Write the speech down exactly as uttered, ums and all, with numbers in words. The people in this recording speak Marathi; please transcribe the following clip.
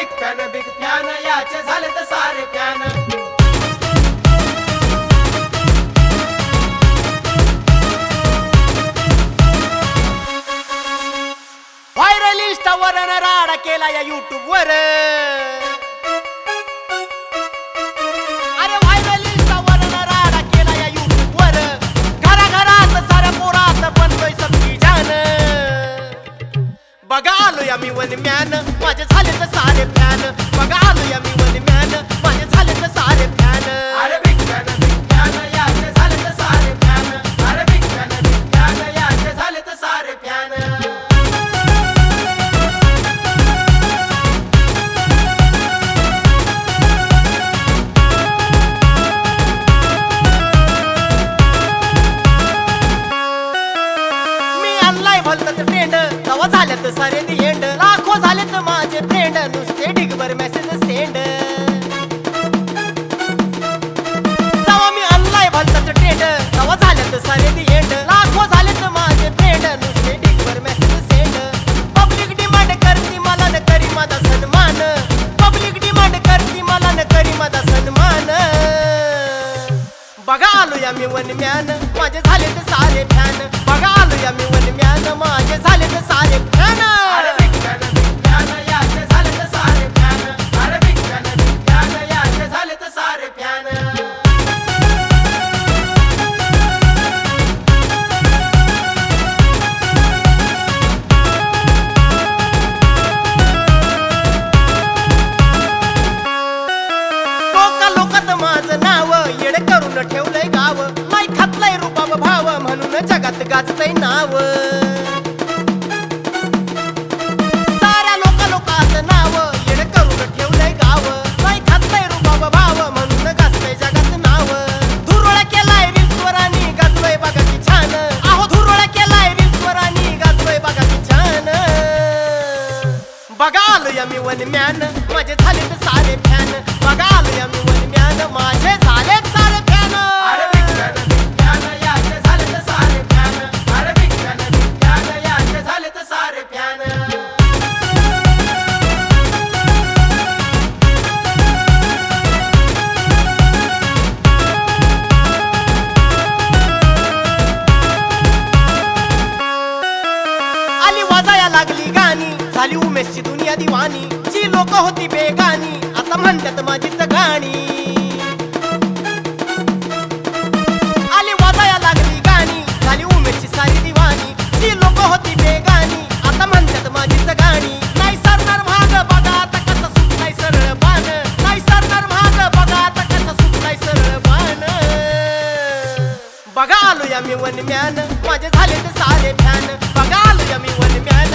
बिग फॅन बिग फॅन याचे झाले तर सारे फॅन. व्हायरल इंस्टावर राडा केला या युट्यूब वर. अरे व्हायरल इंस्टावर राडा केला या युट्यूब वर. घराघरात साऱ्या पोरात बनतोय सबकी जान. बघा आलो या मी वन मॅन माझे झाले तर सारे फॅन. बघा आलो या मी वन मॅन माझे झाले तर सारे फॅन. अरे बिग फॅन बिग फॅन याचे झाले तर सारे फॅन. अरे बिग फॅन बिग फॅन याचे झाले तर सारे फॅन. ट्रेंड तवा झाले तर सारे दी एंड. लाखो झाले तर माझे फ्रेंड नुसते ढिगभर मेसेज सेंड. तवा मी आणलाय भलताच ट्रेंड तवा झाले तर सारे दी एंड. लाखो झाले तर माझे फ्रेंड नुसते ढिगभर मेसेज सेंड. पब्लिक डिमांड करती मला न करी माझा सन्मान. पब्लिक डिमांड करती मला न करी माझा सन्मान. बघा आलो या मी वन मॅन माझे झाले तर सारे फॅन. बघा आलो या मी वन मॅन माझे झाले तर सारे फॅन. अरे बिग फॅन बिग फॅन याचे झाले तर सारे फॅन. अरे बिग फॅन बिग फॅन याचे झाले तर सारे फॅन. लोका लोकात माझं नाव येड करून ठेवलंय गाव. नाही खातलंय रुबाब भाव म्हणून जगात गाजतय नाव. साऱ्या लोका लोकात नाव येड करून ठेवलंय गाव. नाही खातलंय रुबाब भाव म्हणून गाजतय जगात नाव. धुरोळ्या केलाय रील्सवर आणि गाजलोय बघा की छान. अहो धुरोळ्या केलाय रील्सवर आणि गाजलोय बघा की छान. बघा आलो या मी वन मॅन माझे झाले तर सारे फॅन. बघा आलो या मी वन मॅन माझे झाले सारे फॅन. अरे बिग फॅन बिग फॅन याचे झाले तर सारे फॅन. अरे बिग फॅन बिग फॅन याचे झाले तर सारे फॅन. आली वाजाया लागली गाणी झाली उमेशची दुनिया दिवाणी. जी लोक होती बेगाणी आता म्हणतात माझीच गाणी. आली वाजाया लागली गाणी झाली उमेशची सारी दिवाणी. जी लोक होती बेगाणी आता म्हणतात माझीच गाणी. नाही सरणार भाग बघा आता कसं सुटलाय सरळ बाण. नाही सरणार भाग बघा आता कसं सुटलाय सरळ बाण. बघा आलो या मी वन मॅन माझे झाले तर सारे फॅन. बघा आलो या मी वन मॅन